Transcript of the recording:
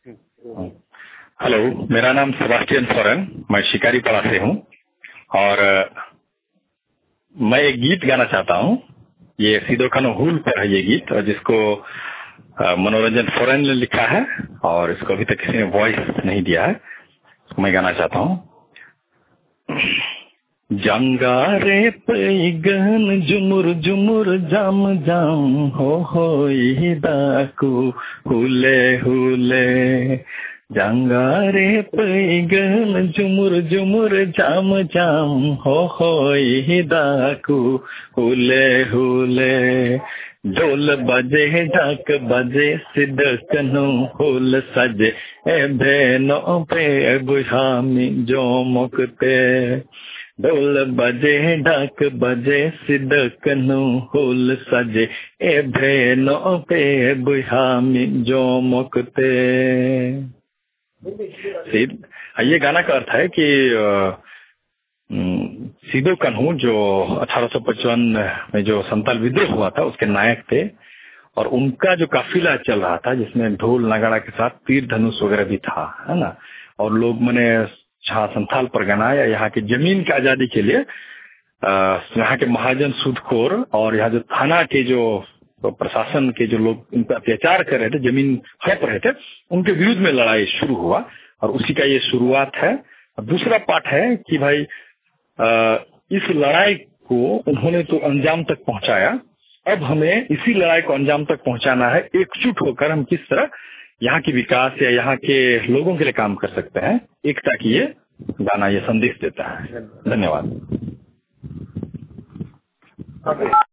Hello, मेरा नाम Sebastian Soren, मैं शिकारीपाड़ा से हूँ और मैं एक गीत गाना चाहता हूँ। ये सीधो कानो हुल पर है ये गीत, और जिसको मनोरंजन सोरेन ने लिखा है और इसको अभी तक किसी ने वॉइस नहीं दिया है। मैं गाना चाहता हूँ। जंगारे पैगन जुमुर जुमुर जाम जाम हो दाकू हुले हुले। जंगारे पैगन जुमुर जुमुर जाम जाम हो दाकू हुले हुले। ढोल बजे ढाक बजे सिदकनु हुल सजे ए भेनो पे बुझामी जो मुकते। ढोल बजे ढाक बजे सिदकनु हुल सजे ए भेनो पे बुझामी जो मुकते। ये गाना का अर्थ है कि सीधो कान्हू जो 1855 में जो संताल विद्रोह हुआ था उसके नायक थे, और उनका जो काफिला चल रहा था जिसमें ढोल नगाड़ा के साथ तीर धनुष वगैरह भी था, है ना। और लोग मैंने जहाँ संथाल परगना या यहाँ की जमीन की आजादी के लिए यहाँ के महाजन सूदखोर और यहाँ जो थाना के जो प्रशासन के जो लोग उन पर अत्याचार कर रहे थे, जमीन हड़प रहे थे, उनके विरुद्ध में लड़ाई शुरू हुआ और उसी का ये शुरुआत है। दूसरा पार्ट है कि भाई इस लड़ाई को उन्होंने तो अंजाम तक पहुंचाया, अब हमें इसी लड़ाई को अंजाम तक पहुंचाना है। एकजुट होकर हम किस तरह यहाँ की विकास या यहाँ के लोगों के लिए काम कर सकते हैं, एकता की ये गाना ये संदेश देता है। धन्यवाद।